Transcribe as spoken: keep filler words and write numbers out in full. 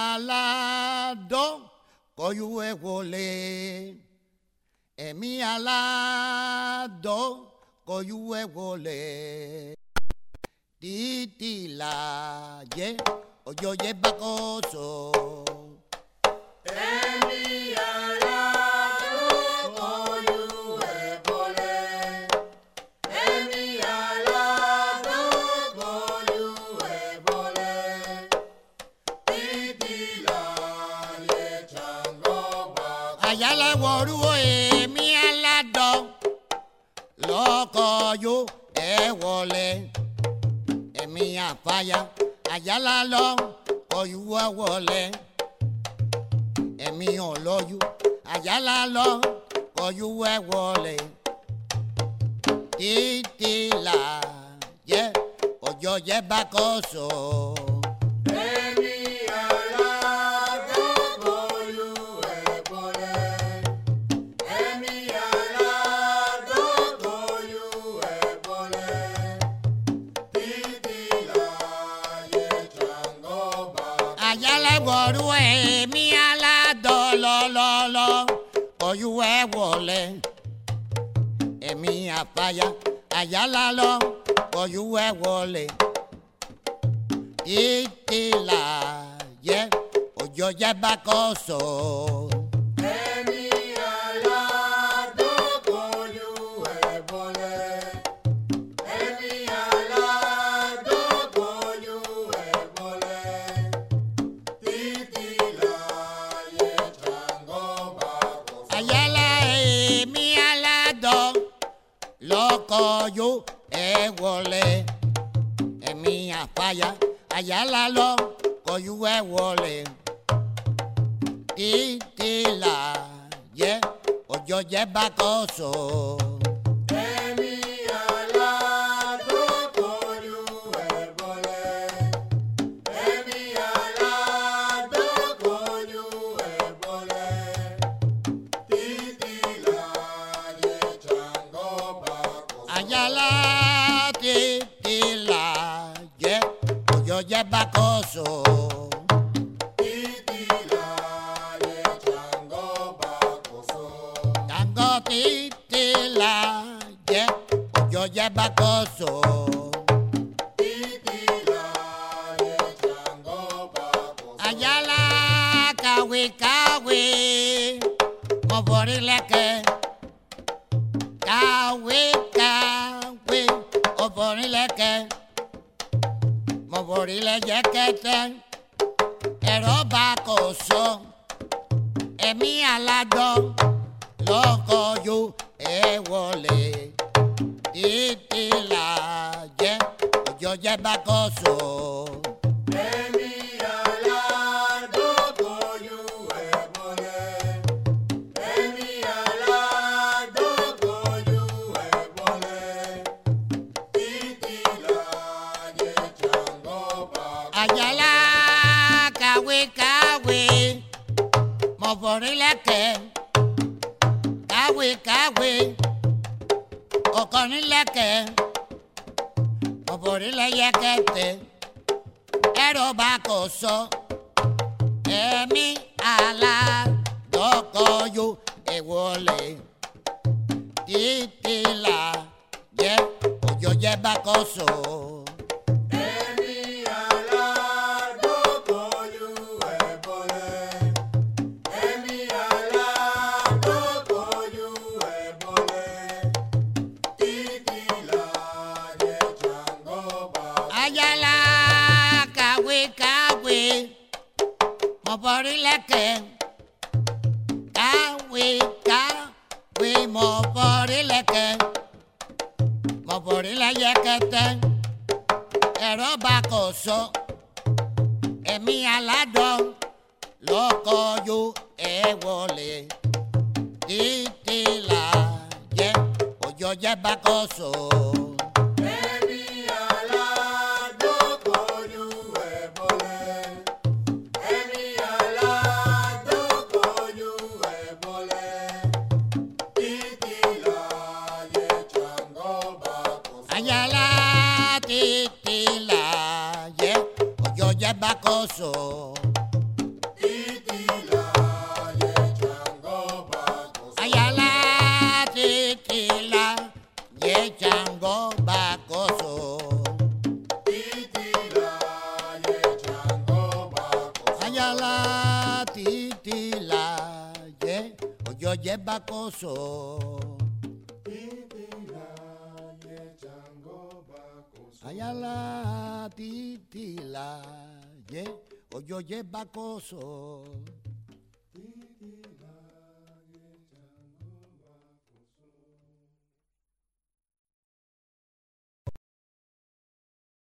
alado koyue wole. Emi alado koyue wole. Titi la ye oyo ye bakoso. Emi alado koyue wole. Emi alado koyue wole. Titi la ye chango bako. Ayala woru emi alado loko yo e wole. Emi afaya ayala lo koyue wole. Emi oloyu ayala lo koyue wole. Titi la ye oyo ye bakoso. Emi alado koyue wole. Emi alado koyue wole. Titi la ye chango bako. Ayala woru emi alado lo lo lo koyue wole. Emi afaya ayala lo koyue wole. Titi la ye oyo ye bakoso. Emi alado koyue wole. Emi alado koyue wole. Titi la ye chango bako. Ayala emi alado loko yo e wole. Emi afaya ayala lo koyue wole. Titi la ye oyo ye bakoso. Emi alado koyue wole. Emi alado koyue wole. Titi la ye chango bako. Ayala titi la ye oyo ye bakoso. Titi la ye chango bako. Tango titi la ye oyo ye bakoso. Titi la ye chango bako. Ayala kawi kawi mobori leke. Kawi kawi mobori leke. Mobori le yekete. Ero bakoso. Emi alado loko yo e wole. Titi la ye oyo ye bakoso. Emi alado koyue wole. Emi alado koyue wole. Titi la ye chango bako. Ayala kawe kawe mobori leke. Kawe kawe okoni leke. Mobori le yekete. Ero bakoso. Emi alado koyo e wole. Titi la ye oyo ye bakoso. Emi alado koyue wole. Emi alado koyue wole. Titi la ye chango bako. Ayala kawe kawe mobori leke. Kawe kawe mobori leke. Mobori le yekete. Ero bakoso. Emi alado loko yo e wole. Titi la ye oyo ye bakoso. Emi alado koyue wole. Emi alado koyue wole. Titi la ye chango bako. Ayala titi la ye oyo ye bakoso. chango bacoso. Titila ye chango bacoso. Ayala titila ye oyo ye bacoso. Titila ye chango bacoso. Ayala titila ye oyo ye bacoso.